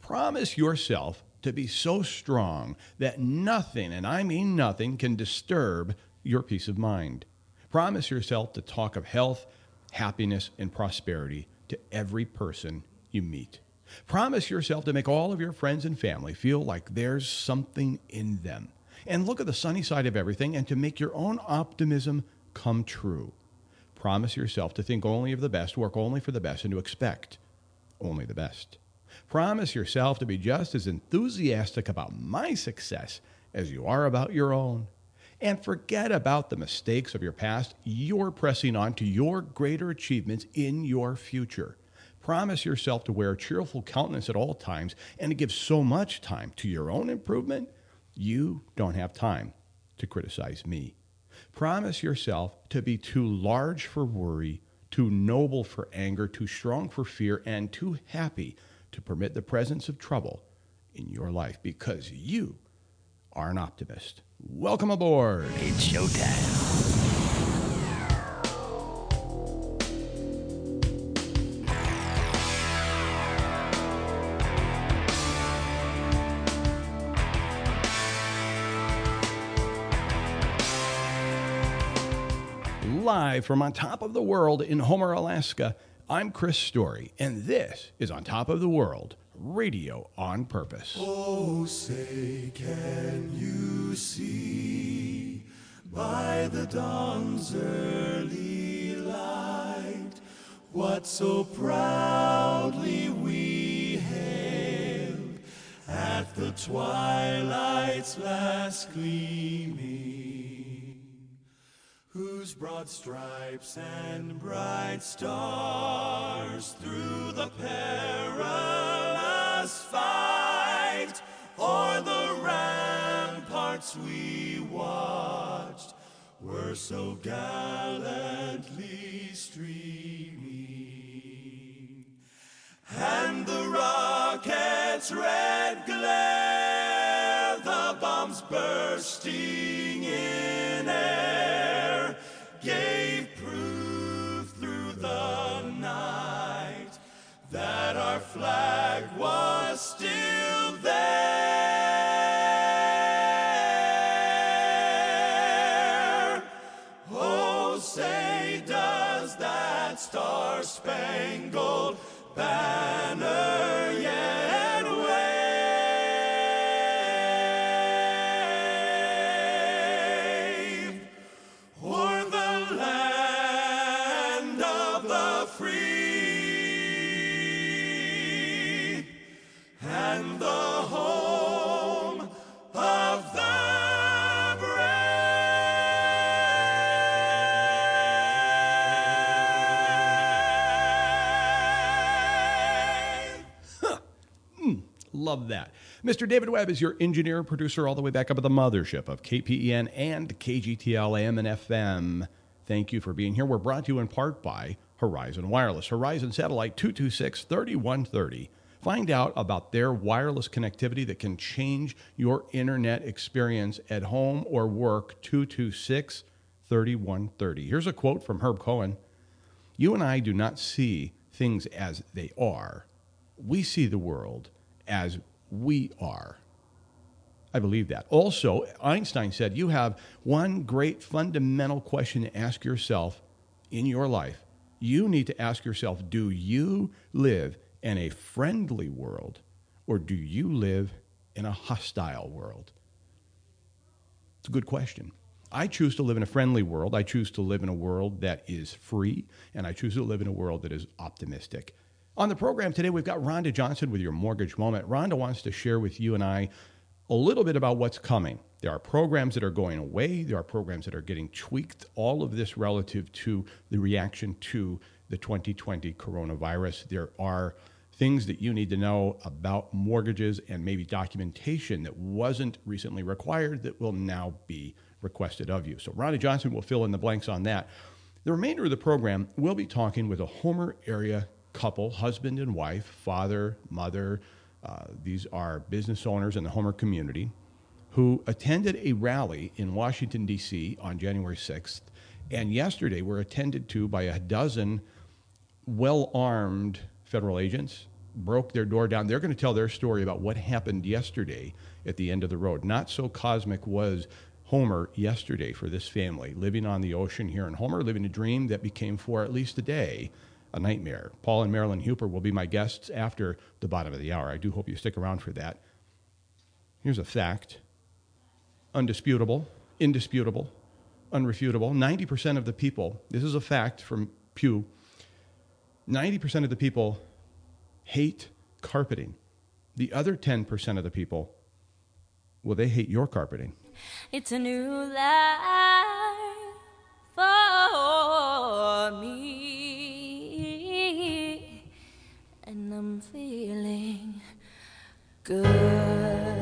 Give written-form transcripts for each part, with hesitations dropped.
Promise yourself to be so strong that nothing, and I mean nothing, can disturb your peace of mind. Promise yourself to talk of health, happiness, and prosperity to every person you meet. Promise yourself to make all of your friends and family feel like there's something in them. And look at the sunny side of everything and to make your own optimism come true. Promise yourself to think only of the best, work only for the best, and to expect only the best. Promise yourself to be just as enthusiastic about my success as you are about your own. And forget about the mistakes of your past. You're pressing on to your greater achievements in your future. Promise yourself to wear a cheerful countenance at all times and to give so much time to your own improvement, you don't have time to criticize me. Promise yourself to be too large for worry, too noble for anger, too strong for fear, and too happy to permit the presence of trouble in your life because you are an optimist. Welcome aboard. It's showtime. Live from on top of the world in Homer, Alaska, I'm Chris Story, and this is On Top of the World, Radio on Purpose. Oh, say, can you see by the dawn's early light what so proudly we hailed at the twilight's last gleaming, whose broad stripes and bright stars through the perilous fight o'er the ramparts we watched were so gallantly streaming, and the rocket's red glare, the bombs bursting in air, gave proof through the night that our flag was still there. Oh, say, does that star-spangled banner yet wave o'er the land of the free and the home of the brave? Love that. Mr. David Webb is your engineer and producer all the way back up at the mothership of KPEN and KGTL AM and FM. Thank you for being here. We're brought to you in part by Horizon Wireless. Horizon Satellite 226-3130. Find out about their wireless connectivity that can change your internet experience at home or work. 226-3130. Here's a quote from Herb Cohen. You and I do not see things as they are. We see the world as we are. I believe that. Also, Einstein said you have one great fundamental question to ask yourself in your life. You need to ask yourself, do you live in a friendly world or do you live in a hostile world? It's a good question. I choose to live in a friendly world. I choose to live in a world that is free, and I choose to live in a world that is optimistic. On the program today, we've got Rhonda Johnson with Your Mortgage Moment. Rhonda wants to share with you and I a little bit about what's coming. There are programs that are going away. There are programs that are getting tweaked. All of this relative to the reaction to the 2020 coronavirus. There are things that you need to know about mortgages and maybe documentation that wasn't recently required that will now be requested of you. So Rhonda Johnson will fill in the blanks on that. The remainder of the program, we'll be talking with a Homer area couple, husband and wife, father, mother. These are business owners in the Homer community who attended a rally in Washington, D.C. on January 6th, and yesterday were attended to by a dozen well-armed federal agents broke their door down. They're going to tell their story about what happened yesterday at the end of the road. Not so cosmic was Homer yesterday for this family, living on the ocean here in Homer, living a dream that became for at least a day a nightmare. Paul and Marilyn Huper will be my guests after the bottom of the hour. I do hope you stick around for that. Here's a fact. Undisputable, indisputable, unrefutable. 90% of the people, this is a fact from Pew, 90% of the people hate carpeting. The other 10% of the people, well, they hate your carpeting. It's a new life for me, and I'm feeling good.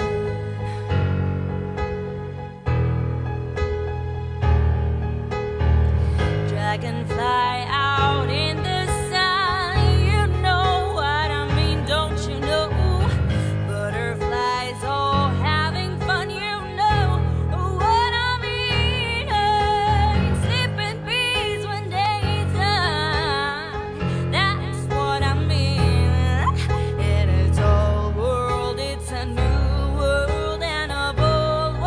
Dragonfly out in the sun, you know what I mean, don't you know? Butterflies all having fun, you know what I mean. Sleeping bees when day's done, that's what I mean. In its old world, it's a new world and a bold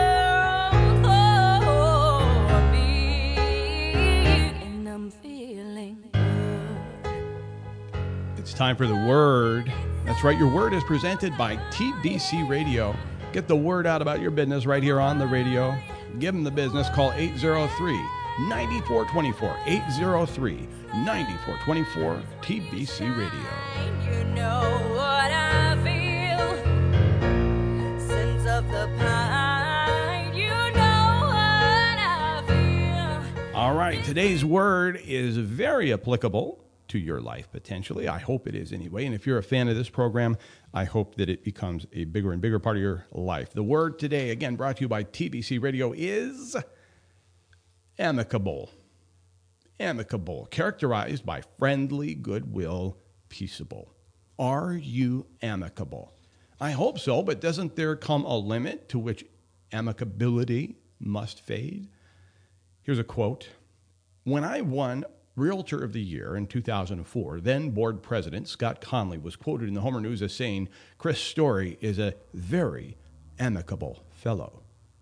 world for me, and I'm feeling good. It's time for the word. That's right, your word is presented by TBC Radio. Get the word out about your business right here on the radio. Give them the business. Call 803-9424. 803-9424 TBC Radio. You know what I feel. Sense of the pine. You know what I feel. All right, today's word is very applicable to your life, potentially. I hope it is anyway. And if you're a fan of this program, I hope that it becomes a bigger and bigger part of your life. The word today, again, brought to you by TBC Radio, is amicable. Amicable, characterized by friendly, goodwill, peaceable. Are you amicable? I hope so, but doesn't there come a limit to which amicability must fade? Here's a quote. When I won Realtor of the Year in 2004, then board president Scott Conley was quoted in the Homer News as saying, Chris Story is a very amicable fellow.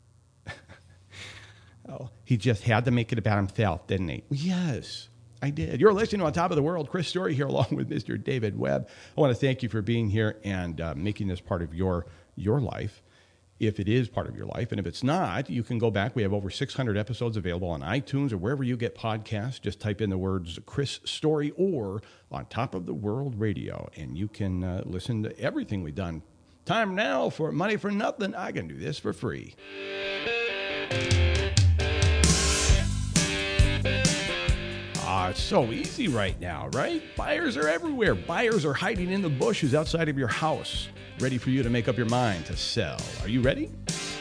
Oh, he just had to make it about himself, didn't he? Yes, I did. You're listening to On Top of the World. Chris Story here along with Mr. David Webb. I want to thank you for being here and making this part of your life, if it is part of your life. And if it's not, you can go back. We have over 600 episodes available on iTunes or wherever you get podcasts. Just type in the words Chris Story or On Top of the World Radio, and you can listen to everything we've done. Time now for Money for Nothing. I can do this for free. It's so easy right now, right? Buyers are everywhere. Buyers are hiding in the bushes outside of your house, ready for you to make up your mind to sell. Are you ready?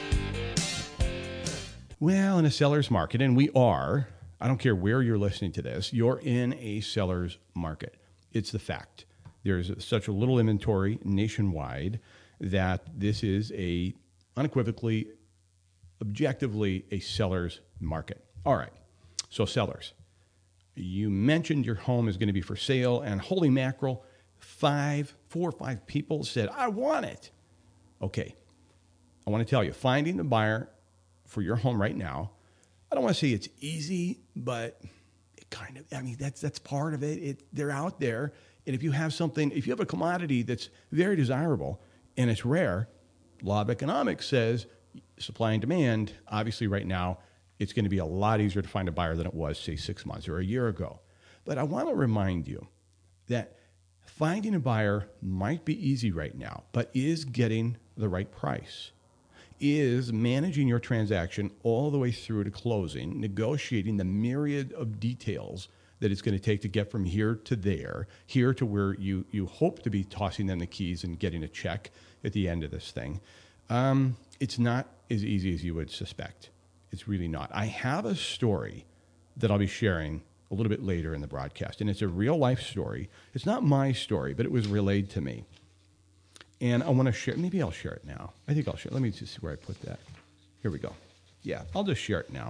Well, in a seller's market, and we are, I don't care where you're listening to this, you're in a seller's market. It's the fact. There's such a little inventory nationwide that this is a unequivocally, objectively a seller's market. All right, so sellers. You mentioned your home is going to be for sale, and holy mackerel, 4 or 5 people said, I want it. Okay, I want to tell you, finding the buyer for your home right now, I don't want to say it's easy, but it kind of, I mean, that's part of it. They're out there, and if you have something, if you have a commodity that's very desirable and it's rare, law of economics says supply and demand, obviously right now, it's going to be a lot easier to find a buyer than it was, say, 6 months or a year ago. But I want to remind you that finding a buyer might be easy right now, but is getting the right price, is managing your transaction all the way through to closing, negotiating the myriad of details that it's going to take to get from here to there, here to where you hope to be tossing them the keys and getting a check at the end of this thing. It's not as easy as you would suspect. It's really not. I have a story that I'll be sharing a little bit later in the broadcast, and it's a real-life story. It's not my story, but it was relayed to me. And I want to share. Maybe I'll share it now. I think I'll share. Let me just see where I put that. Here we go. Yeah, I'll just share it now.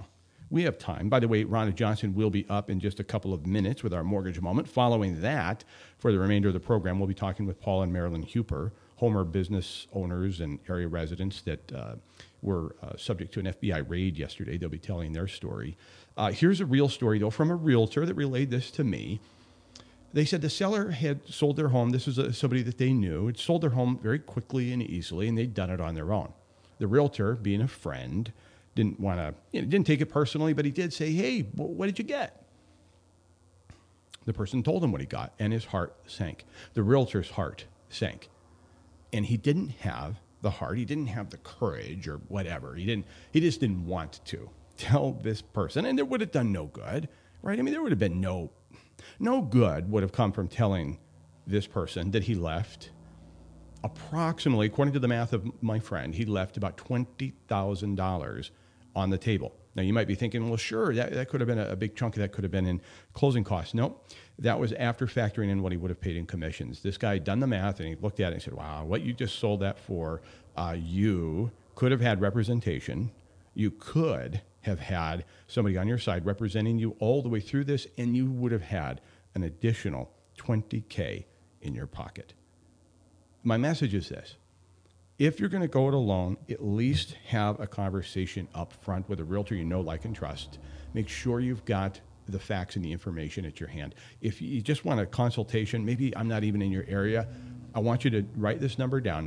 We have time. By the way, Rhonda Johnson will be up in just a couple of minutes with our mortgage moment. Following that, for the remainder of the program, we'll be talking with Paul and Marilyn Huper, Homer business owners and area residents that were subject to an FBI raid yesterday. They'll be telling their story. Here's a real story, though, from a realtor that relayed this to me. They said the seller had sold their home. This was somebody that they knew. Had sold their home very quickly and easily, and they'd done it on their own. The realtor, being a friend, didn't want to, didn't take it personally, but he did say, hey, what did you get? The person told him what he got, and his heart sank. The realtor's heart sank. And he didn't have the heart. He didn't have the courage or whatever. He just didn't want to tell this person, and it would have done no good, right? I mean, there would have been no good would have come from telling this person that he left approximately, according to the math of my friend, he left about $20,000 on the table. Now, you might be thinking, well, sure, that could have been a big chunk of that could have been in closing costs. Nope, that was after factoring in what he would have paid in commissions. This guy had done the math, and he looked at it and said, wow, what you just sold that for, you could have had representation. You could have had somebody on your side representing you all the way through this, and you would have had an additional $20K in your pocket. My message is this. If you're going to go it alone, at least have a conversation up front with a realtor you know, like, and trust. Make sure you've got the facts and the information at your hand. If you just want a consultation, maybe I'm not even in your area, I want you to write this number down,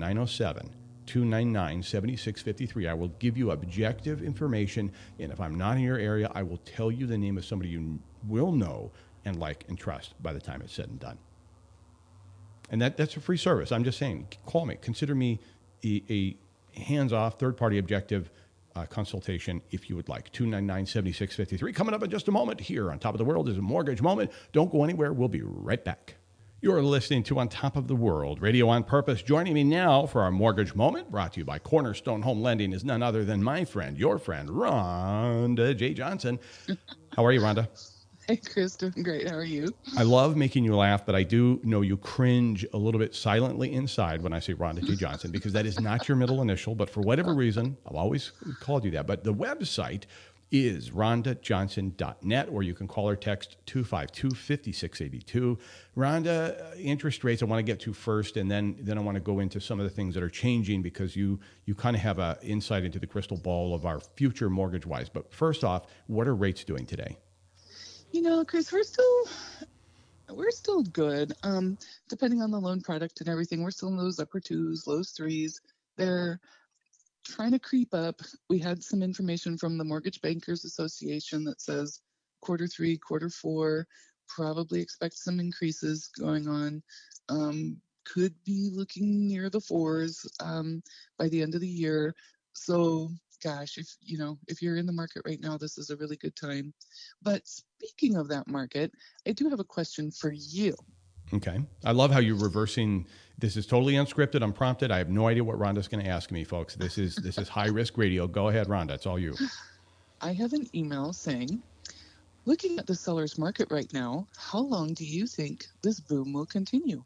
907-299-7653. I will give you objective information, and if I'm not in your area, I will tell you the name of somebody you will know and like and trust by the time it's said and done. And that's a free service. I'm just saying, call me. Consider me a hands-off, third-party objective consultation if you would like. 299-7653. Coming up in just a moment here on Top of the World is a mortgage moment. Don't go anywhere. We'll be right back. You're listening to On Top of the World, Radio on Purpose. Joining me now for our mortgage moment, brought to you by Cornerstone Home Lending, is none other than my friend, your friend, Rhonda J. Johnson. How are you, Rhonda? Hey, Chris, doing great. How are you? I love making you laugh, but I do know you cringe a little bit silently inside when I say Rhonda J. Johnson, because that is not your middle initial, but for whatever reason, I've always called you that. But the website is rhondajohnson.net, or you can call or text 252-5682. Rhonda, interest rates I want to get to first, and then I want to go into some of the things that are changing, because you kind of have an insight into the crystal ball of our future mortgage-wise. But first off, what are rates doing today? You know, Chris, we're still good. Depending on the loan product and everything, we're still in those upper twos, low threes. They're trying to creep up. We had some information from the Mortgage Bankers Association that says quarter 3, quarter 4, probably expect some increases going on. Could be looking near the 4s by the end of the year. So, gosh, if you're in the market right now, this is a really good time. But speaking of that market, I do have a question for you. Okay. I love how you're reversing. This is totally unscripted, unprompted. I have no idea what Rhonda's going to ask me, folks. This is high risk radio. Go ahead, Rhonda. It's all you. I have an email saying, looking at the seller's market right now, how long do you think this boom will continue?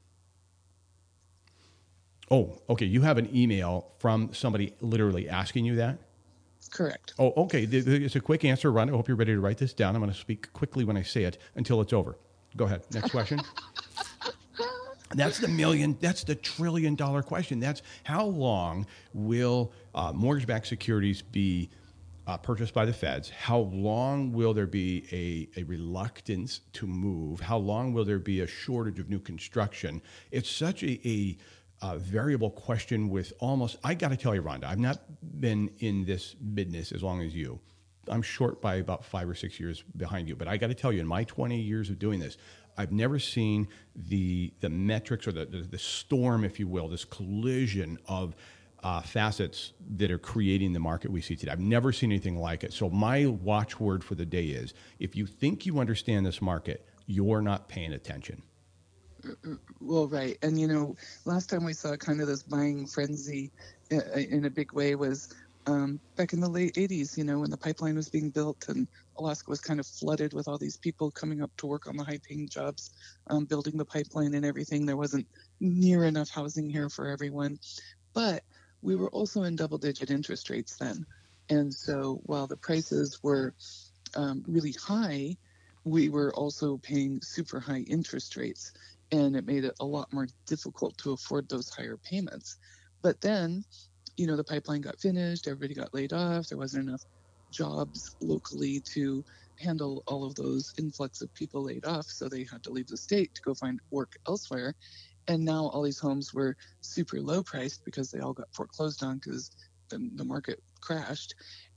Oh, okay. You have an email from somebody literally asking you that? Correct. Oh, okay. It's a quick answer, Rhonda. I hope you're ready to write this down. I'm going to speak quickly when I say it until it's over. Go ahead. Next question. That's the $1 trillion question. That's how long will mortgage-backed securities be purchased by the feds? How long will there be a reluctance to move? How long will there be a shortage of new construction? It's such a variable question with almost, I got to tell you, Rhonda, I've not been in this business as long as you. I'm short by about 5 or 6 years behind you, but I got to tell you, in my 20 years of doing this, I've never seen the metrics or the storm, if you will, this collision of facets that are creating the market we see today. I've never seen anything like it. So my watchword for the day is, if you think you understand this market, you're not paying attention. Well, right. And, last time we saw kind of this buying frenzy in a big way was back in the late 80s, when the pipeline was being built and Alaska was kind of flooded with all these people coming up to work on the high-paying jobs, building the pipeline and everything. There wasn't near enough housing here for everyone. But we were also in double-digit interest rates then. And so while the prices were really high, we were also paying super high interest rates, and it made it a lot more difficult to afford those higher payments. But then, the pipeline got finished, everybody got laid off, there wasn't enough jobs locally to handle all of those influx of people laid off, so they had to leave the state to go find work elsewhere. And now all these homes were super low priced because they all got foreclosed on because the market crashed.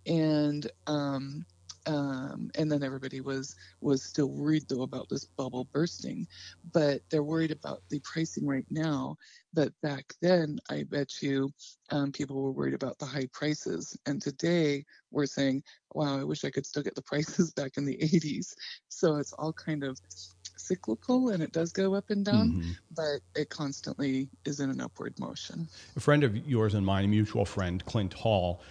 And um, um, and then everybody was still worried though about this bubble bursting, but they're worried about the pricing right now. But back then, I bet you people were worried about the high prices, and today we're saying, "Wow, I wish I could still get the prices back in the '80s." So it's all kind of cyclical, and it does go up and down, Mm-hmm. but it constantly is in an upward motion. A friend of yours and mine, a mutual friend, Clint Hall,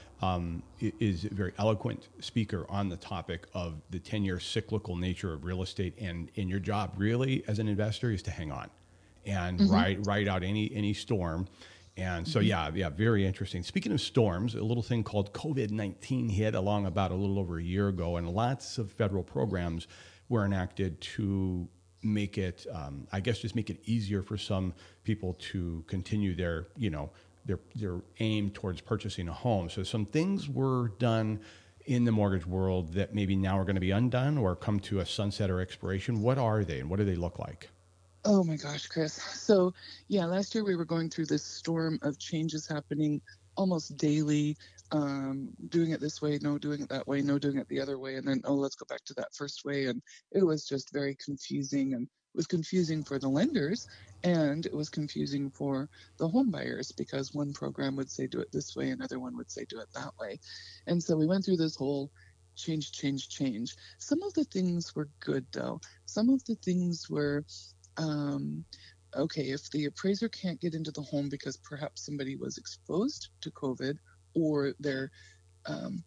is a very eloquent speaker on the topic of the 10-year cyclical nature of real estate. And in your job, really, as an investor, is to hang on and Mm-hmm. ride out any storm. And so, Mm-hmm. yeah, very interesting. Speaking of storms, a little thing called COVID-19 hit along about a little over a year ago, and lots of federal programs were enacted to make it, I guess, just make it easier for some people to continue their, their aim towards purchasing a home. So some things were done in the mortgage world that maybe now are going to be undone or come to a sunset or expiration. What are they, and what do they look like? Oh my gosh, Chris. So, yeah, last year we were going through this storm of changes happening almost daily, doing it this way, no, doing it that way, no, doing it the other way, and then, oh, let's go back to that first way. And it was just very confusing, and it was confusing for the lenders, and it was confusing for the home buyers because one program would say do it this way, another one would say do it that way. And so we went through this whole change, change, change. Some of the things were good, though. Some of the things were um, okay, if the appraiser can't get into the home because perhaps somebody was exposed to COVID or they're um,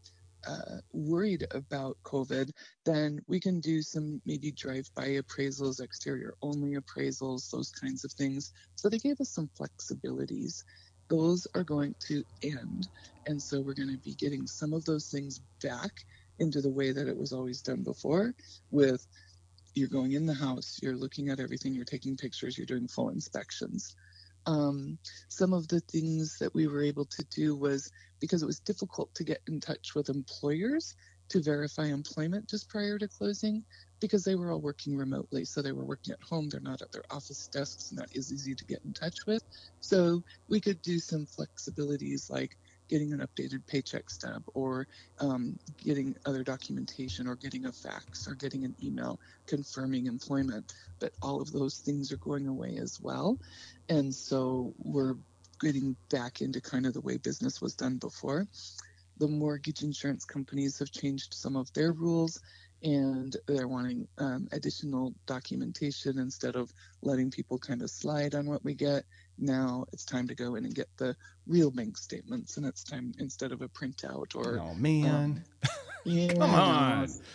worried about COVID, then we can do some maybe drive-by appraisals, exterior only appraisals, those kinds of things. So they gave us some flexibilities. Those are going to end. And so we're going to be getting some of those things back into the way that it was always done before, with you're going in the house, you're looking at everything, you're taking pictures, you're doing full inspections. Um, some of the things that we were able to do was because it was difficult to get in touch with employers to verify employment just prior to closing because they were all working remotely. So they were working at home, they're not at their office desks, and that is easy to get in touch with. So we could do some flexibilities like getting an updated paycheck stub or getting other documentation or getting a fax or getting an email confirming employment. But all of those things are going away as well. And so we're getting back into kind of the way business was done before. The mortgage insurance companies have changed some of their rules, and they're wanting additional documentation instead of letting people kind of slide on what we get. Now it's time to go in and get the real bank statements, and it's time instead of a printout or Oh, man. um, yeah, Come I know. on.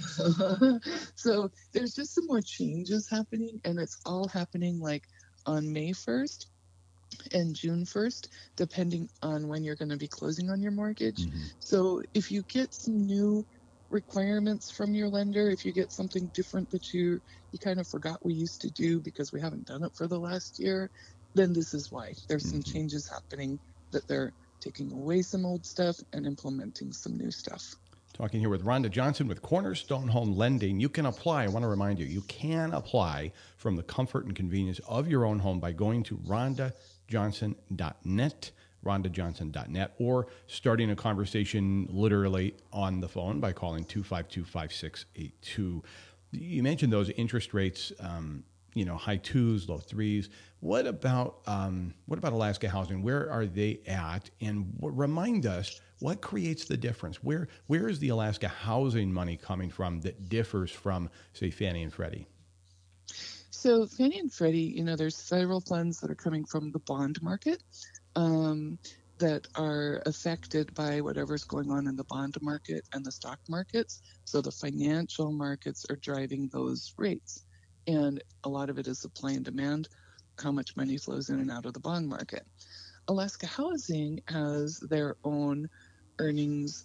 So there's just some more changes happening, and it's all happening like on May 1st and June 1st, depending on when you're going to be closing on your mortgage. Mm-hmm. So if you get some new requirements from your lender, if you get something different that you kind of forgot we used to do because we haven't done it for the last year, then this is why. There's some Mm-hmm. changes happening, that they're taking away some old stuff and implementing some new stuff. Talking here with Rhonda Johnson with Cornerstone Home Lending. You can apply. I want to remind you, you can apply from the comfort and convenience of your own home by going to rhondajohnson.net, rhondajohnson.net, or starting a conversation literally on the phone by calling 252-5682. You mentioned those interest rates, high twos, low threes. What about Alaska Housing? Where are they at? And remind us, what creates the difference? Where is the Alaska Housing money coming from that differs from, say, Fannie and Freddie? So Fannie and Freddie, there's several funds that are coming from the bond market um, that are affected by whatever's going on in the bond market and the stock markets. So the financial markets are driving those rates. And a lot of it is supply and demand, how much money flows in and out of the bond market. Alaska Housing has their own earnings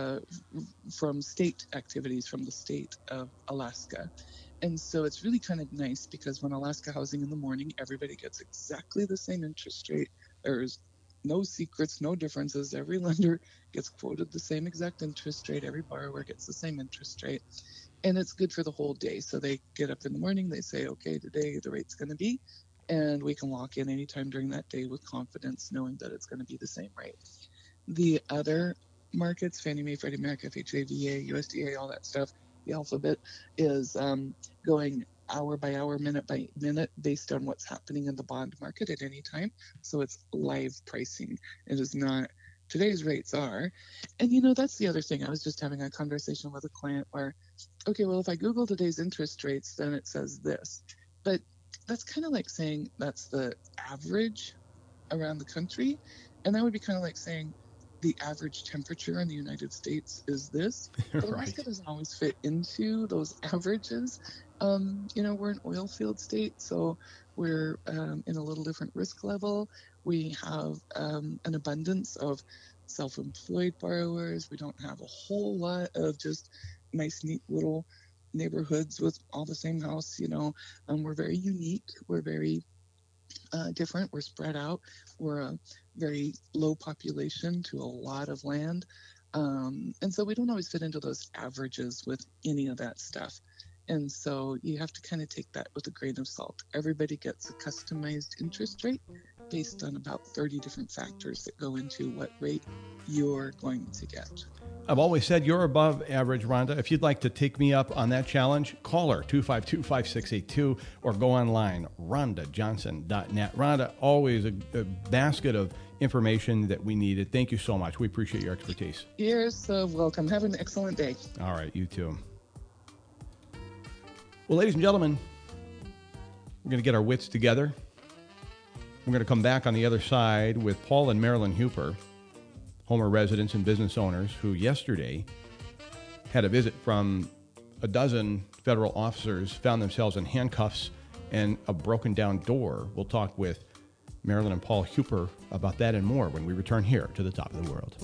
from state activities from the state of Alaska. And so it's really kind of nice because when Alaska Housing in the morning, everybody gets exactly the same interest rate. There's no secrets, no differences. Every lender gets quoted the same exact interest rate. Every borrower gets the same interest rate. And it's good for the whole day. So they get up in the morning, they say, okay, today the rate's going to be, and we can lock in anytime during that day with confidence, knowing that it's going to be the same rate. The other markets, Fannie Mae, Freddie Mac, FHA, VA, USDA, all that stuff, the alphabet is going hour by hour, minute by minute, based on what's happening in the bond market at any time. So it's live pricing. It is not today's rates are. And that's the other thing. I was just having a conversation with a client where, okay, well, if I Google today's interest rates, then it says this. But that's kind of like saying that's the average around the country. And that would be kind of like saying the average temperature in the United States is this. But Alaska doesn't always fit into those averages. We're an oil field state, so we're in a little different risk level. We have an abundance of self-employed borrowers. We don't have a whole lot of just nice, neat little neighborhoods with all the same house. We're very unique. We're very different. We're spread out. We're a very low population to a lot of land. And so we don't always fit into those averages with any of that stuff. And so you have to kind of take that with a grain of salt. Everybody gets a customized interest rate based on about 30 different factors that go into what rate you're going to get. I've always said you're above average, Rhonda. If you'd like to take me up on that challenge, call her, 252-5682, or go online, rhondajohnson.net. Rhonda, always a basket of information that we needed. Thank you so much. We appreciate your expertise. You're so welcome. Have an excellent day. All right, you too. Well, ladies and gentlemen, we're going to get our wits together. We're going to come back on the other side with Paul and Marilyn Huper, Homer residents and business owners who yesterday had a visit from a dozen federal officers, found themselves in handcuffs and a broken down door. We'll talk with Marilyn and Paul Huper about that and more when we return here to the Top of the World.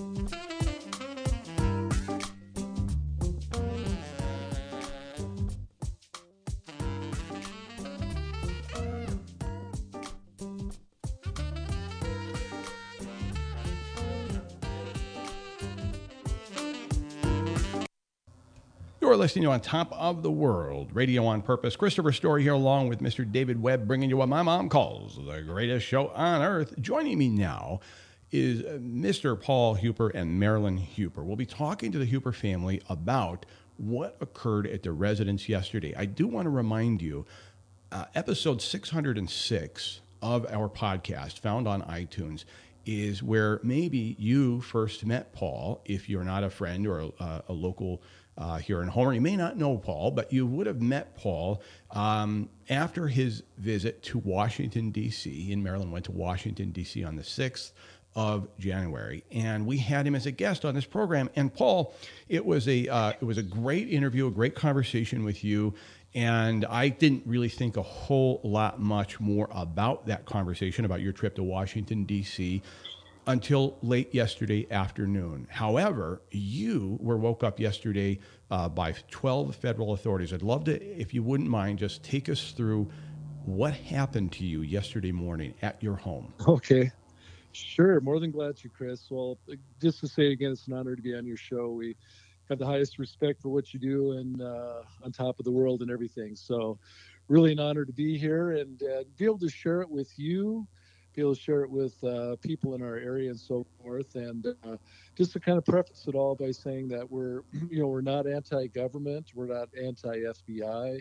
You're listening to On Top of the World, Radio on Purpose. Christopher Story here along with Mr. David Webb, bringing you what my mom calls the greatest show on earth. Joining me now is Mr. Paul Huper and Marilyn Huper. We'll be talking to the Huper family about what occurred at the residence yesterday. I do want to remind you, episode 606 of our podcast, found on iTunes, is where maybe you first met Paul, if you're not a friend or a local here in Homer. You may not know Paul, but you would have met Paul after his visit to Washington, D.C. And Marilyn went to Washington, D.C. on the 6th of January. And we had him as a guest on this program. And Paul, it was a great interview, a great conversation with you. And I didn't really think a whole lot much more about that conversation, about your trip to Washington, D.C., until late yesterday afternoon. However, you were woke up yesterday by 12 federal authorities. I'd love to, if you wouldn't mind, just take us through what happened to you yesterday morning at your home. Okay. Sure. More than glad to, Chris. Well, just to say again, it's an honor to be on your show. We have the highest respect for what you do and on top of the world and everything. So really an honor to be here and be able to share it with you, be able to share it with people in our area and so forth. And just to kind of preface it all by saying that we're not anti-government, we're not anti-FBI.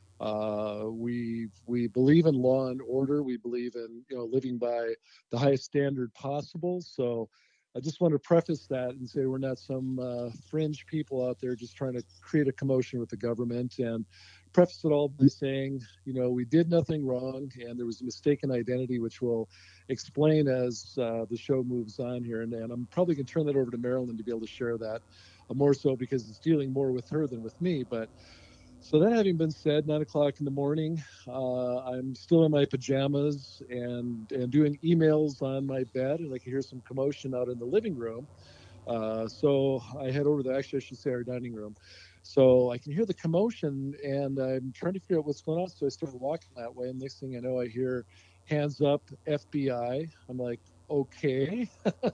We believe in law and order. We believe in living by the highest standard possible. So I just want to preface that and say we're not some fringe people out there just trying to create a commotion with the government, and preface it all by saying, we did nothing wrong and there was a mistaken identity, which we'll explain as the show moves on here. And I'm probably going to turn that over to Marilyn to be able to share that more so because it's dealing more with her than with me. But so that having been said, 9 o'clock in the morning, I'm still in my pajamas and doing emails on my bed, and I can hear some commotion out in the living room. So I head over there. Actually, I should say our dining room. So I can hear the commotion, and I'm trying to figure out what's going on. So I start walking that way, and next thing I know, I hear hands up, FBI. I'm like, okay,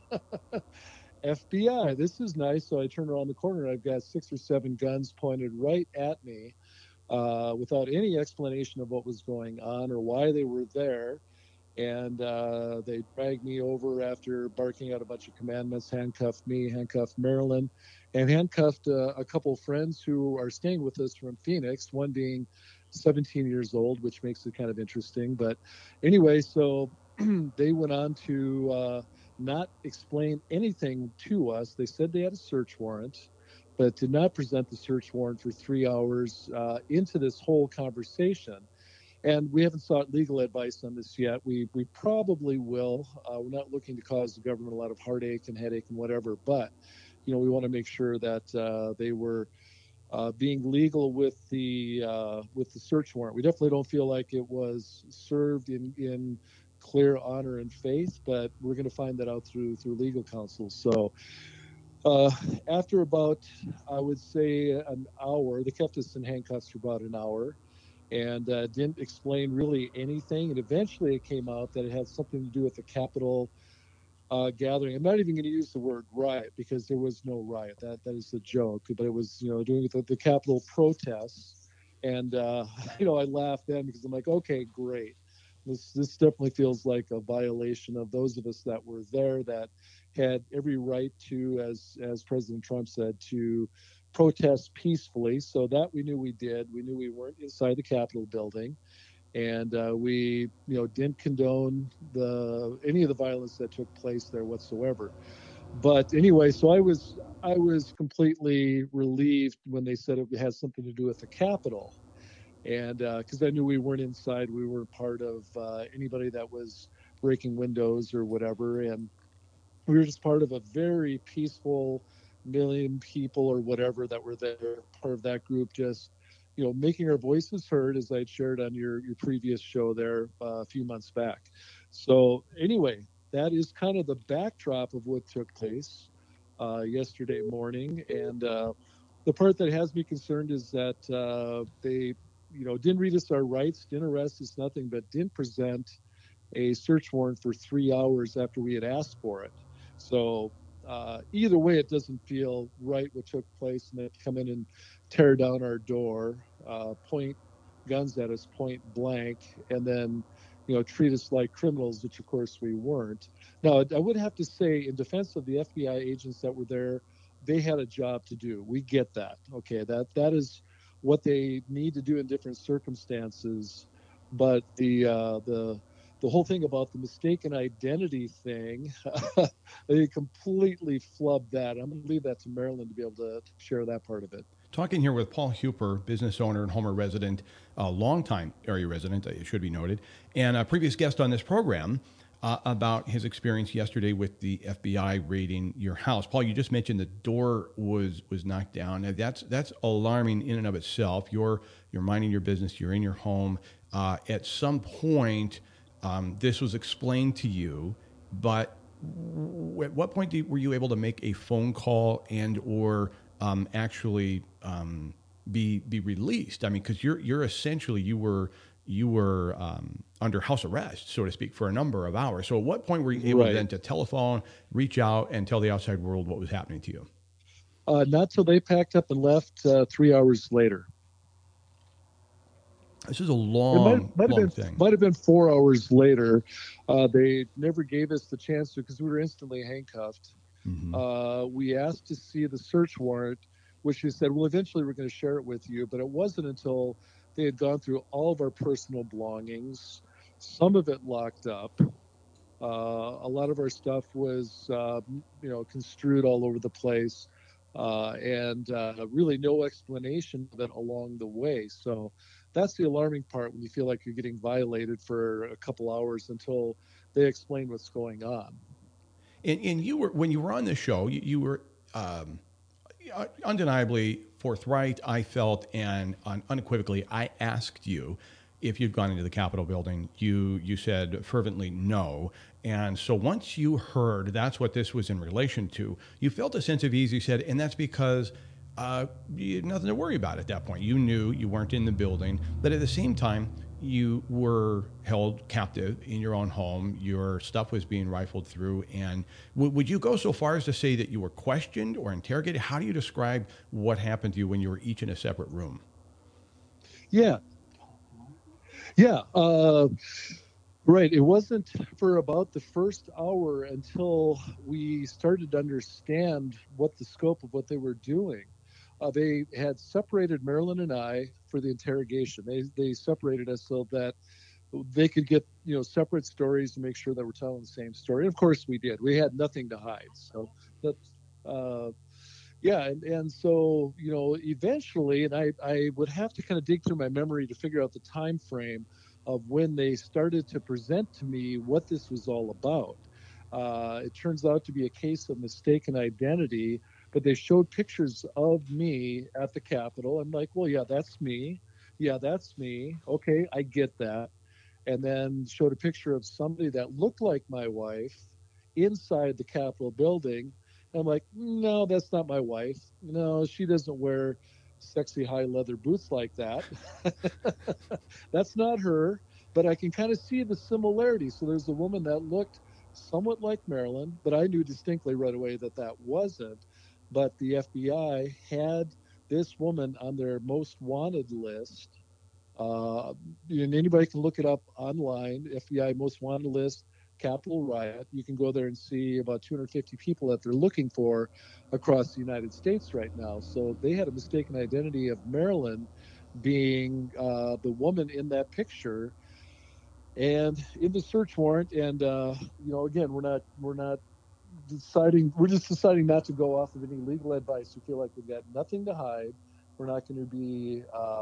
FBI. This is nice. So I turn around the corner, and I've got 6 or 7 guns pointed right at me, without any explanation of what was going on or why they were there. And they dragged me over after barking out a bunch of commandments, handcuffed me, handcuffed Marilyn, and handcuffed a couple of friends who are staying with us from Phoenix, one being 17 years old, which makes it kind of interesting. But anyway, so they went on to not explain anything to us. They said they had a search warrant, but did not present the search warrant for 3 hours into this whole conversation. And we haven't sought legal advice on this yet. We probably will. We're not looking to cause the government a lot of heartache and headache and whatever, but we want to make sure that they were being legal with the search warrant. We definitely don't feel like it was served in clear honor and faith, but we're going to find that out through legal counsel. So after about, I would say, an hour, they kept us in handcuffs for about an hour, and didn't explain really anything. And eventually it came out that it had something to do with the Capitol gathering. I'm not even going to use the word riot because there was no riot. That is a joke. But it was, doing with the Capitol protests. And, I laughed then because I'm like, okay, great. This definitely feels like a violation of those of us that were there that had every right to, as President Trump said, to protest peacefully. So that we knew we did. We knew we weren't inside the Capitol building, and we didn't condone any of the violence that took place there whatsoever. But anyway, so I was completely relieved when they said it had something to do with the Capitol, and because I knew we weren't inside, we weren't part of anybody that was breaking windows or whatever, and we were just part of a very peaceful million people or whatever that were there, part of that group, just making our voices heard, as I'd shared on your previous show there a few months back. So anyway, that is kind of the backdrop of what took place yesterday morning. And the part that has me concerned is that they didn't read us our rights, didn't arrest us, nothing, but didn't present a search warrant for 3 hours after we had asked for it. So either way, it doesn't feel right what took place, and they come in and tear down our door, point guns at us point blank, and then treat us like criminals, which of course we weren't. Now, I would have to say, in defense of the FBI agents that were there, they had a job to do. We get that. Okay, that is what they need to do in different circumstances. But the whole thing about the mistaken identity thing, they completely flubbed that. I'm going to leave that to Marilyn to be able to share that part of it. Talking here with Paul Huper, business owner and Homer resident, a longtime area resident, it should be noted, and a previous guest on this program, about his experience yesterday with the FBI raiding your house. Paul, you just mentioned the door was knocked down. Now, that's alarming in and of itself. You're minding your business. You're in your home. At some point, this was explained to you, but at what point were you able to make a phone call and or actually be released? I mean, because you're essentially you were under house arrest, so to speak, for a number of hours. So at what point were you able then to telephone, reach out, and tell the outside world what was happening to you? Not till they packed up and left 3 hours later. This is a long thing. Might have been 4 hours later. They never gave us the chance to, because we were instantly handcuffed. Mm-hmm. We asked to see the search warrant, which they said, well, eventually we're going to share it with you. But it wasn't until they had gone through all of our personal belongings, some of it locked up. A lot of our stuff was, construed all over the place, and really no explanation of it along the way. So that's the alarming part, when you feel like you're getting violated for a couple hours until they explain what's going on. And you were, when you were on the show, you were undeniably forthright, I felt, and unequivocally, I asked you, if you'd gone into the Capitol building. You said fervently no. And so once you heard that's what this was in relation to, you felt a sense of ease, you said, and that's because you had nothing to worry about at that point. You knew you weren't in the building, but at the same time, you were held captive in your own home. Your stuff was being rifled through. And would you go so far as to say that you were questioned or interrogated? How do you describe what happened to you when you were each in a separate room? Yeah. Yeah. Right. It wasn't for about the first hour until we started to understand what the scope of what they were doing. They had separated Marilyn and I for the interrogation. They separated us so that they could get separate stories to make sure that we're telling the same story. And of course, we did. We had nothing to hide. So that's yeah, and so eventually, and I would have to kind of dig through my memory to figure out the time frame of when they started to present to me what this was all about. It turns out to be a case of mistaken identity, but they showed pictures of me at the Capitol. I'm like, well, yeah, that's me. Yeah, that's me. Okay, I get that. And then showed a picture of somebody that looked like my wife inside the Capitol building. I'm like, no, that's not my wife. No, she doesn't wear sexy high leather boots like that. That's not her. But I can kind of see the similarity. So there's a woman that looked somewhat like Marilyn, but I knew distinctly right away that that wasn't. But the FBI had this woman on their most wanted list. And anybody can look it up online, FBI most wanted list, Capitol riot. You can go there and see about 250 people that they're looking for across the United States right now. So they had a mistaken identity of Marilyn being the woman in that picture and in the search warrant. And again, we're not deciding. We're just deciding not to go off of any legal advice. We feel like we've got nothing to hide. We're not going to be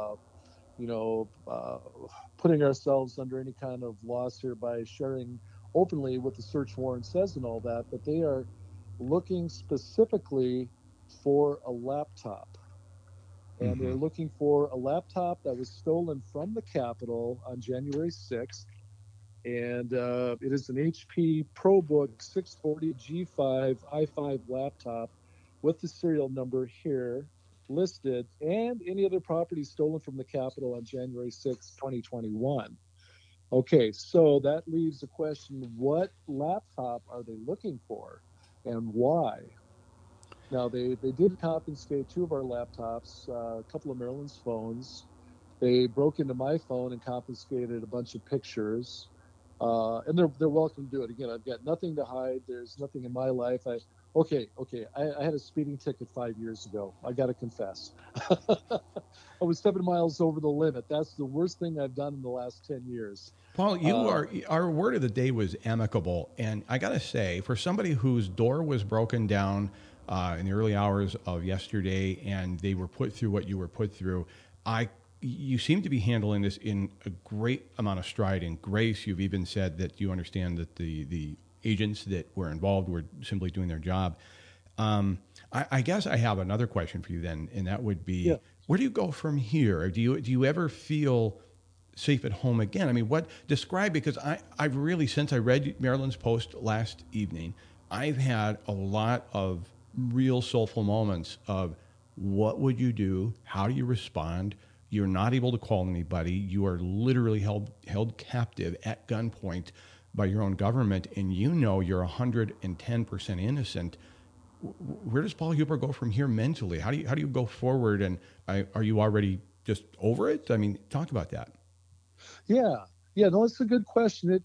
putting ourselves under any kind of loss here by sharing openly what the search warrant says and all that, but they are looking specifically for a laptop. And they're looking for a laptop that was stolen from the Capitol on January 6th. And it is an HP ProBook 640 G5 i5 laptop with the serial number here listed, and any other property stolen from the Capitol on January 6, 2021. Okay, so that leaves the question, what laptop are they looking for and why? Now, they did confiscate two of our laptops, a couple of Maryland's phones. They broke into my phone and confiscated a bunch of pictures. And they're welcome to do it. Again, I've got nothing to hide. There's nothing in my life. I had a speeding ticket 5 years ago. I got to confess. I was 7 miles over the limit. That's the worst thing I've done in the last 10 years. Paul, our word of the day was amicable. And I got to say, for somebody whose door was broken down in the early hours of yesterday and they were put through what you were put through, you seem to be handling this in a great amount of stride and grace. You've even said that you understand that the agents that were involved were simply doing their job. I guess I have another question for you then, and that would be, where do you go from here? Do you ever feel safe at home again? I mean, because I've really, since I read Marilyn's post last evening, I've had a lot of real soulful moments of what would you do? How do you respond? You're not able to call anybody. You are literally held captive at gunpoint by your own government, and you're 110% innocent. Where does Paul Huber go from here mentally? How do you go forward? And are you already just over it? I mean, talk about that. Yeah. No, it's a good question.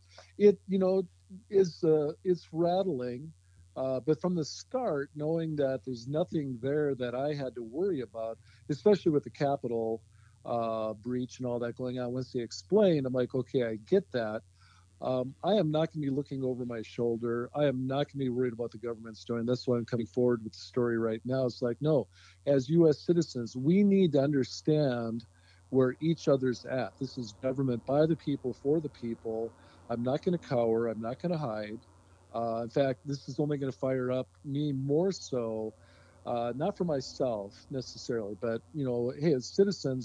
It's rattling, but from the start, knowing that there's nothing there that I had to worry about, especially with the Capitol breach and all that going on. Once they explained, I'm like, okay, I get that. I am not going to be looking over my shoulder. I am not going to be worried about the government's doing. That's why I'm coming forward with the story right now. It's like, no, as U.S. citizens, we need to understand where each other's at. This is government by the people, for the people. I'm not going to cower. I'm not going to hide. In fact, this is only going to fire up me more so, not for myself necessarily, but, hey, as citizens,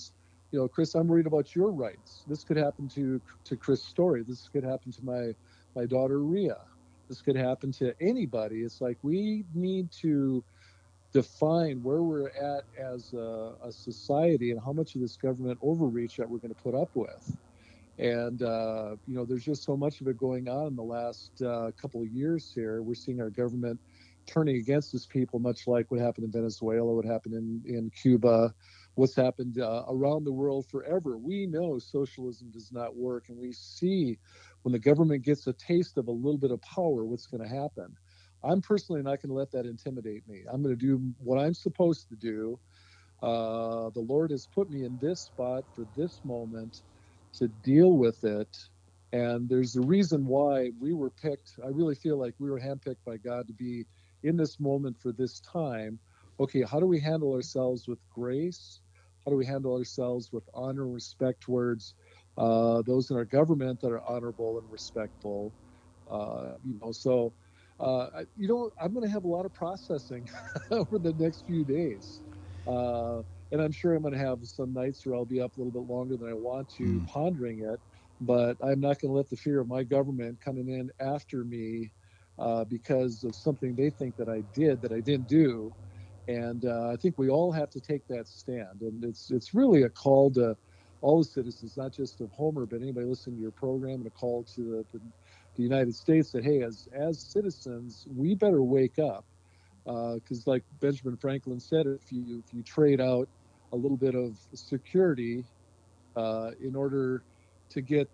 Chris, I'm worried about your rights. This could happen to Chris Story. This could happen to my daughter Rhea. This could happen to anybody. It's like we need to define where we're at as a society and how much of this government overreach that we're going to put up with. And there's just so much of it going on in the last couple of years here. We're seeing our government turning against its people, much like what happened in Venezuela, what happened in Cuba, what's happened around the world forever. We know socialism does not work, and we see when the government gets a taste of a little bit of power, what's going to happen. I'm personally not going to let that intimidate me. I'm going to do what I'm supposed to do. The Lord has put me in this spot for this moment to deal with it. And there's a reason why we were picked. I really feel like we were handpicked by God to be in this moment for this time. Okay, how do we handle ourselves with grace? How do we handle ourselves with honor and respect towards those in our government that are honorable and respectful? So I'm going to have a lot of processing over the next few days. And I'm sure I'm going to have some nights where I'll be up a little bit longer than I want to pondering it. But I'm not going to let the fear of my government coming in after me because of something they think that I did that I didn't do. And I think we all have to take that stand. And it's really a call to all the citizens, not just of Homer, but anybody listening to your program, and a call to the United States that, hey, as citizens, we better wake up. Because like Benjamin Franklin said, if you trade out a little bit of security in order to get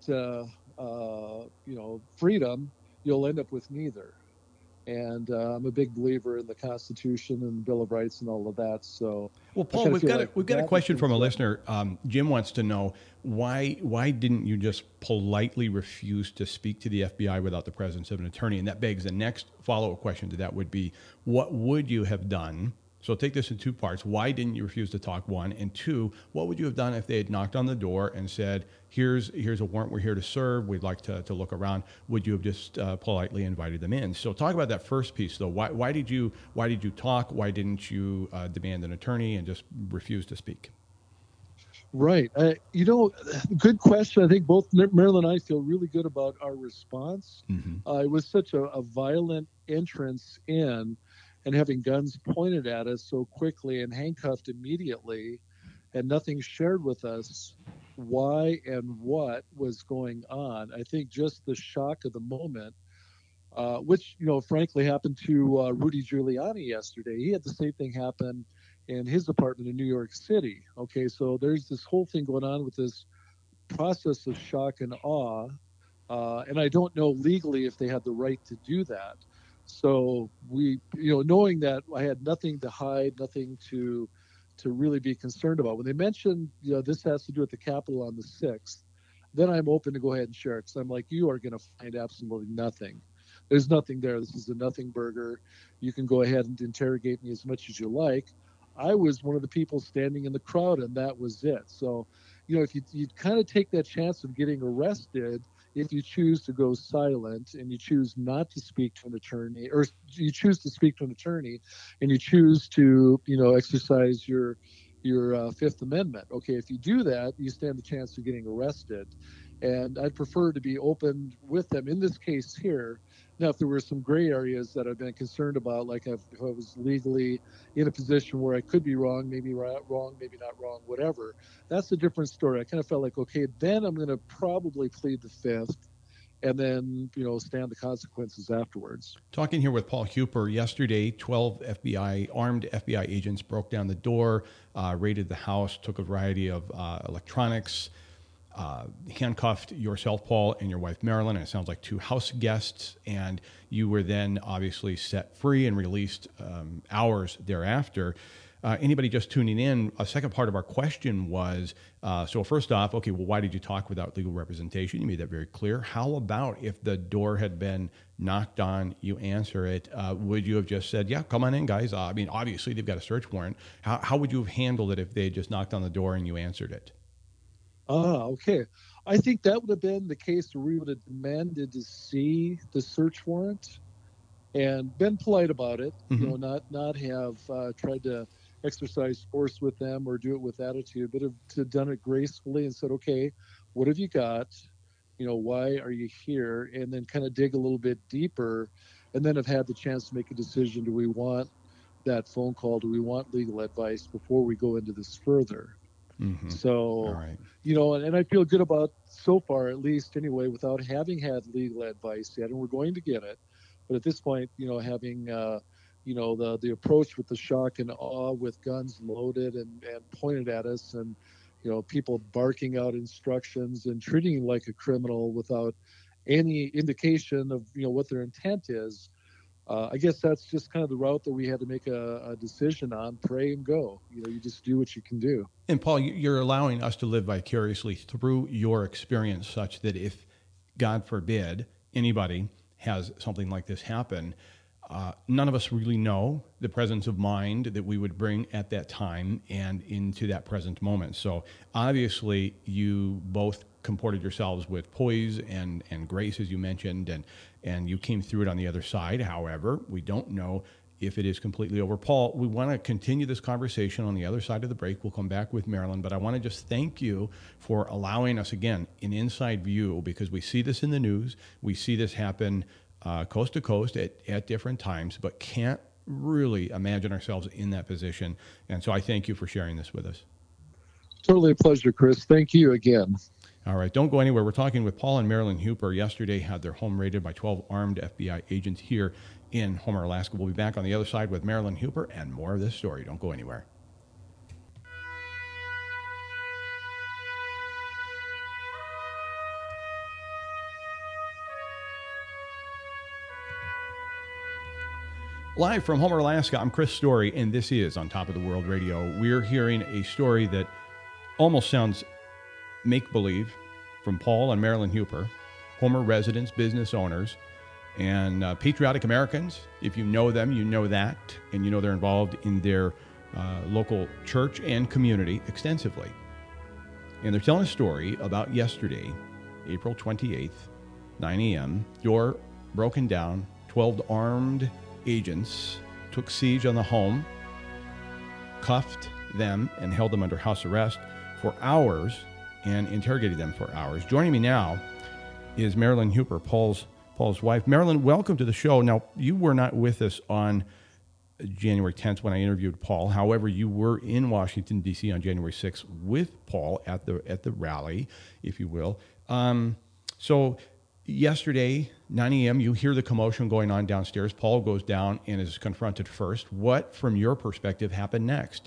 freedom, you'll end up with neither. And I'm a big believer in the Constitution and Bill of Rights and all of that. So, well, Paul, we've got a question from a listener. Jim wants to know why didn't you just politely refuse to speak to the FBI without the presence of an attorney? And that begs the next follow-up question to that would be, what would you have done? So take this in two parts. Why didn't you refuse to talk, one? And two, what would you have done if they had knocked on the door and said, here's a warrant, we're here to serve, we'd like to look around? Would you have just politely invited them in? So talk about that first piece, though. Why did you talk? Why didn't you demand an attorney and just refuse to speak? Right. Good question. I think both Marilyn and I feel really good about our response. Mm-hmm. It was such a violent entrance in, and having guns pointed at us so quickly and handcuffed immediately, and nothing shared with us why and what was going on. I think just the shock of the moment, which, frankly happened to Rudy Giuliani yesterday. He had the same thing happen in his apartment in New York City. Okay, so there's this whole thing going on with this process of shock and awe. And I don't know legally if they had the right to do that. So we, knowing that I had nothing to hide, nothing to really be concerned about. When they mentioned, this has to do with the Capitol on the 6th, then I'm open to go ahead and share it. Because I'm like, you are going to find absolutely nothing. There's nothing there. This is a nothing burger. You can go ahead and interrogate me as much as you like. I was one of the people standing in the crowd, and that was it. So, if you kind of take that chance of getting arrested, if you choose to go silent and you choose not to speak to an attorney, or you choose to speak to an attorney and you choose to, exercise your Fifth Amendment. Okay, if you do that, you stand the chance of getting arrested. And I'd prefer to be open with them in this case here. Now, if there were some gray areas that I've been concerned about, like if I was legally in a position where I could be wrong, maybe wrong, maybe not wrong, whatever, that's a different story. I kind of felt like, okay, then I'm going to probably plead the Fifth and then, stand the consequences afterwards. Talking here with Paul Huper. Yesterday, 12 armed FBI agents broke down the door, raided the house, took a variety of electronics, handcuffed yourself, Paul, and your wife, Marilyn, and it sounds like 2 house guests, and you were then obviously set free and released hours thereafter. Anybody just tuning in, a second part of our question was, so first off, okay, well, why did you talk without legal representation? You made that very clear. How about if the door had been knocked on, you answer it, would you have just said, yeah, come on in, guys? Obviously, they've got a search warrant. How would you have handled it if they had just knocked on the door and you answered it? Okay. I think that would have been the case where we would have demanded to see the search warrant and been polite about it, not have tried to exercise force with them or do it with attitude, but have done it gracefully and said, okay, what have you got? Why are you here? And then kind of dig a little bit deeper, and then have had the chance to make a decision. Do we want that phone call? Do we want legal advice before we go into this further? Mm-hmm. So, all right. And I feel good about so far, at least anyway, without having had legal advice yet, and we're going to get it. But at this point, having, the approach with the shock and awe with guns loaded and pointed at us, and, people barking out instructions and treating you like a criminal without any indication of, what their intent is. I guess that's just kind of the route that we had to make a decision on. Pray and go. You just do what you can do. And Paul, you're allowing us to live vicariously through your experience, such that if, God forbid, anybody has something like this happen, none of us really know the presence of mind that we would bring at that time and into that present moment. So obviously, you both comported yourselves with poise and grace, as you mentioned, and you came through it on the other side. However, we don't know if it is completely over. Paul, we want to continue this conversation on the other side of the break. We'll come back with Marilyn, but I want to just thank you for allowing us, again, an inside view, because we see this in the news. We see this happen coast to coast at different times, but can't really imagine ourselves in that position. And so I thank you for sharing this with us. Totally a pleasure, Chris. Thank you again. All right, don't go anywhere. We're talking with Paul and Marilyn Hooper. Yesterday had their home raided by 12 armed FBI agents here in Homer, Alaska. We'll be back on the other side with Marilyn Hooper and more of this story. Don't go anywhere. Live from Homer, Alaska, I'm Chris Story, and this is On Top of the World Radio. We're hearing a story that almost sounds make-believe from Paul and Marilyn Hooper, Homer residents, business owners, and patriotic Americans. If you know them, you know that, and you know they're involved in their local church and community extensively. And they're telling a story about yesterday, April 28th, 9 a.m., door broken down, 12 armed agents took siege on the home, cuffed them and held them under house arrest for hours and interrogated them for hours. Joining me now is Marilyn Hooper, Paul's wife. Marilyn, welcome to the show. Now, you were not with us on January 10th when I interviewed Paul. However, you were in Washington, D.C. on January 6th with Paul at the rally, if you will. So yesterday, 9 a.m., you hear the commotion going on downstairs. Paul goes down and is confronted first. What, from your perspective, happened next?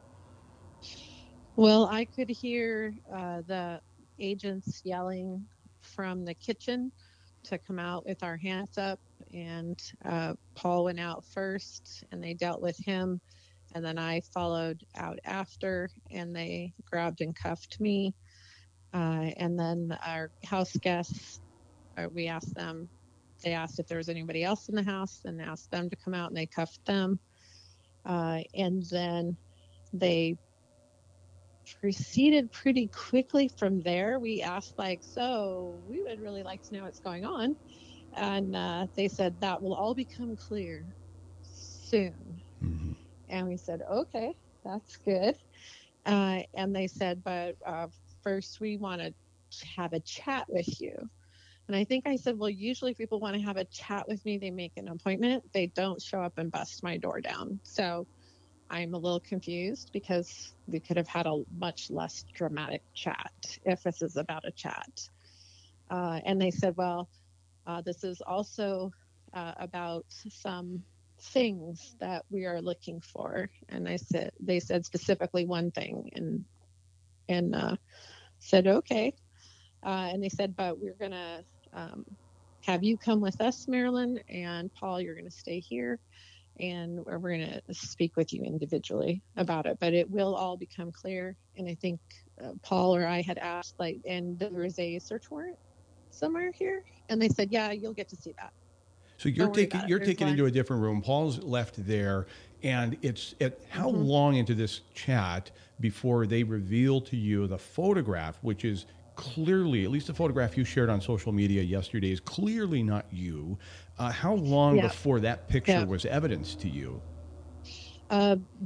Well, I could hear the agents yelling from the kitchen to come out with our hands up, and Paul went out first, and they dealt with him, and then I followed out after, and they grabbed and cuffed me, and then our house guests, we asked them, they asked if there was anybody else in the house, and asked them to come out, and they cuffed them, and then they proceeded pretty quickly from there. We asked, so we would really like to know what's going on. And they said that will all become clear soon. Mm-hmm. And we said, okay, that's good. And they said, but first we want to have a chat with you. And I think I said, well, usually if people want to have a chat with me, they make an appointment. They don't show up and bust my door down. So I'm a little confused because we could have had a much less dramatic chat if this is about a chat. And they said, well, this is also about some things that we are looking for. And they said specifically one thing, and said, okay. And they said, but we're going to have you come with us, Marilyn, and Paul, you're going to stay here. And we're going to speak with you individually about it, but it will all become clear. And I think Paul or I had asked, and there was a search warrant somewhere here, and they said, yeah, you'll get to see that. So you're taken into a different room. Paul's left there, and it's how mm-hmm. long into this chat before they reveal to you the photograph, which is clearly, at least the photograph you shared on social media yesterday, is clearly not you. How long before that picture was evidence to you?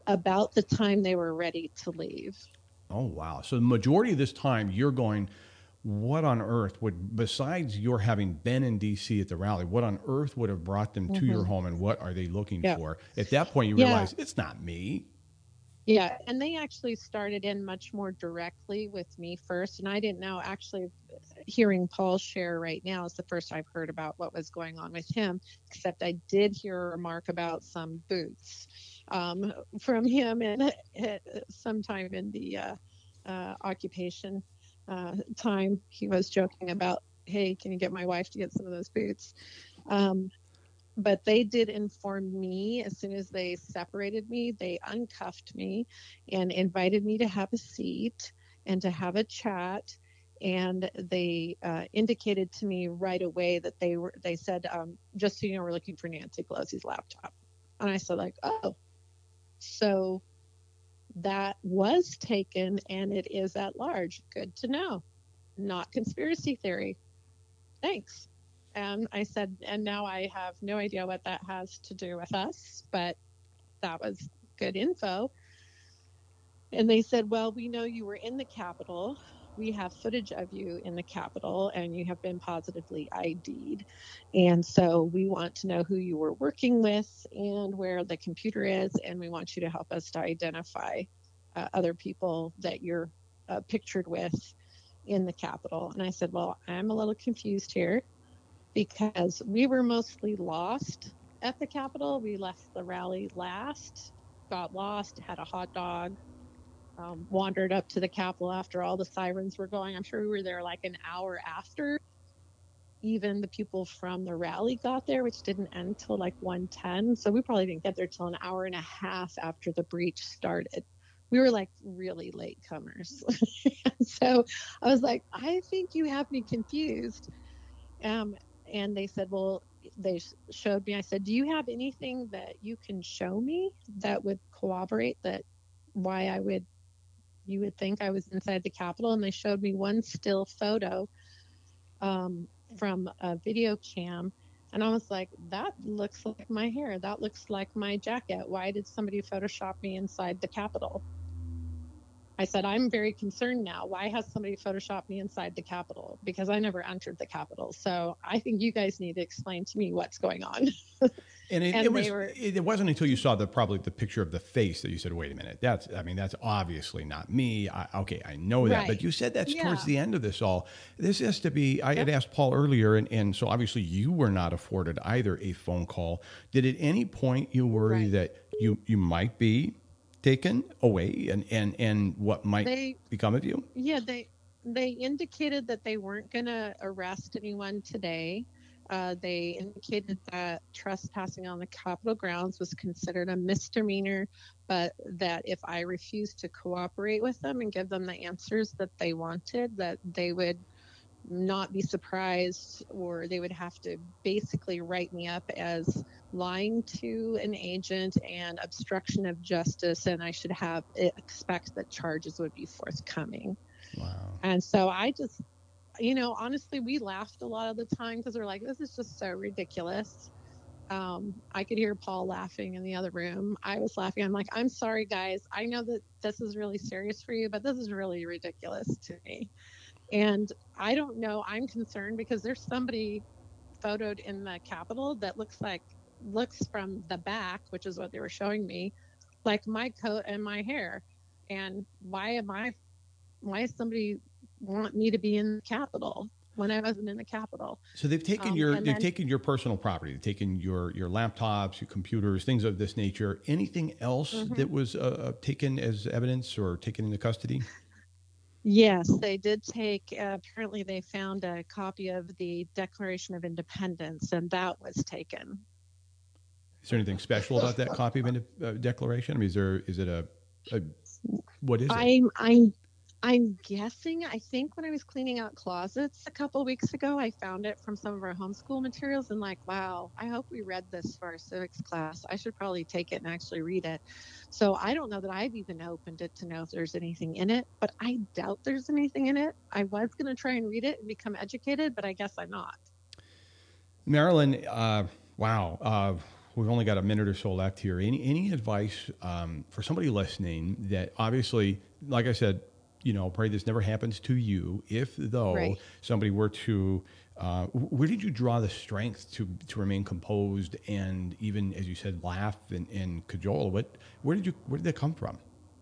about the time they were ready to leave. Oh, wow. So the majority of this time you're going, what on earth would, besides your having been in D.C. at the rally, what on earth would have brought them to your home and what are they looking Yeah. for? At that point, you Yeah. realize it's not me. Yeah, and they actually started in much more directly with me first, and I didn't know. Actually, hearing Paul share right now is the first I've heard about what was going on with him, except I did hear a remark about some boots from him and sometime in the occupation time. He was joking about, hey, can you get my wife to get some of those boots? But they did inform me as soon as they separated me. They uncuffed me and invited me to have a seat and to have a chat. And they indicated to me right away that they said, just so you know, we're looking for Nancy Pelosi's laptop. And I said, like, oh, so that was taken and it is at large. Good to know. Not conspiracy theory. Thanks. And I said, and now I have no idea what that has to do with us, but that was good info. And they said, well, we know you were in the Capitol. We have footage of you in the Capitol and you have been positively ID'd. And so we want to know who you were working with and where the computer is. And we want you to help us to identify other people that you're pictured with in the Capitol. And I said, well, I'm a little confused here, because we were mostly lost at the Capitol. We left the rally last, got lost, had a hot dog, wandered up to the Capitol after all the sirens were going. I'm sure we were there like an hour after even the people from the rally got there, which didn't end until like 1:10. So we probably didn't get there till an hour and a half after the breach started. We were like really late comers. So I was like, I think you have me confused. And they said, well, they showed me. I said, do you have anything that you can show me that would corroborate that why you would think I was inside the Capitol? And they showed me one still photo from a video cam. And I was like, that looks like my hair. That looks like my jacket. Why did somebody Photoshop me inside the Capitol? I said, I'm very concerned now. Why has somebody Photoshopped me inside the Capitol? Because I never entered the Capitol. So I think you guys need to explain to me what's going on. And it wasn't until you saw probably the picture of the face that you said, wait a minute, that's obviously not me. I know that. Right. But you said that's towards the end of this all. This has to be, I had asked Paul earlier, and so obviously you were not afforded either a phone call. Did at any point you worry that you might be taken away and what might become of you? Yeah, they indicated that they weren't going to arrest anyone today. They indicated that trespassing on the Capitol grounds was considered a misdemeanor, but that if I refused to cooperate with them and give them the answers that they wanted, that they would not be surprised, or they would have to basically write me up as lying to an agent and obstruction of justice, and I should expect that charges would be forthcoming. Wow. And so I just, honestly, we laughed a lot of the time because we're like, this is just so ridiculous. I could hear Paul laughing in the other room. I was laughing. I'm like, I'm sorry, guys. I know that this is really serious for you, but this is really ridiculous to me. And I don't know. I'm concerned because there's somebody photoed in the Capitol that looks from the back, which is what they were showing me, like my coat and my hair. And why does somebody want me to be in the Capitol when I wasn't in the Capitol? So they've taken taken your personal property. They've taken your laptops, your computers, things of this nature. Anything else that was taken as evidence or taken into custody? Yes, they did take, apparently they found a copy of the Declaration of Independence, and that was taken. Is there anything special about that copy of Declaration? I mean, is it a what is it? I'm guessing, I think when I was cleaning out closets a couple of weeks ago, I found it from some of our homeschool materials and like, wow, I hope we read this for our civics class. I should probably take it and actually read it. So I don't know that I've even opened it to know if there's anything in it, but I doubt there's anything in it. I was going to try and read it and become educated, but I guess I'm not. Marilyn, wow. we've only got a minute or so left here. Any advice for somebody listening that obviously, like I said, pray this never happens to you. If though Right. somebody were to, where did you draw the strength to remain composed and even, as you said, laugh and cajole? Where did that come from?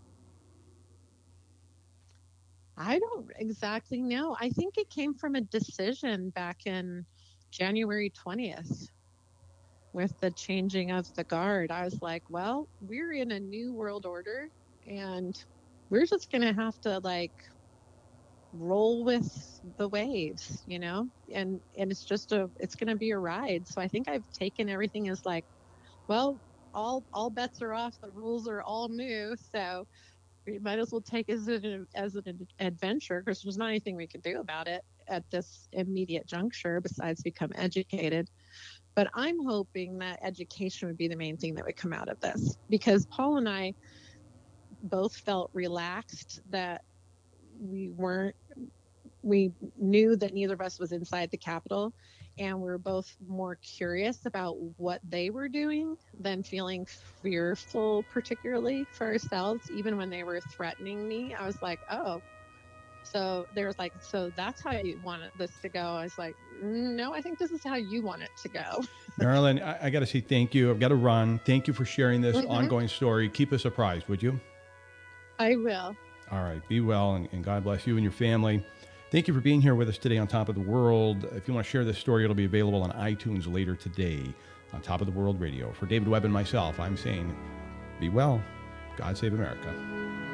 I don't exactly know. I think it came from a decision back in January 20th with the changing of the guard. I was like, well, we're in a new world order and we're just going to have to like roll with the waves, and it's just it's going to be a ride. So I think I've taken everything as like, well, all bets are off. The rules are all new. So we might as well take it as an adventure because there's not anything we can do about it at this immediate juncture besides become educated. But I'm hoping that education would be the main thing that would come out of this, because Paul and I both felt relaxed that we knew that neither of us was inside the Capitol, and we were both more curious about what they were doing than feeling fearful, particularly for ourselves. Even when they were threatening me, I was like, oh. So they were like, so that's how you want this to go? I was like, no, I think this is how you want it to go. Marilyn, I got to say thank you. I've got to run. Thank you for sharing this Mm-hmm. ongoing story. Keep us apprised, would you? I will. All right. Be well, and God bless you and your family. Thank you for being here with us today on Top of the World. If you want to share this story, it'll be available on iTunes later today on Top of the World Radio. For David Webb and myself, I'm saying be well. God save America.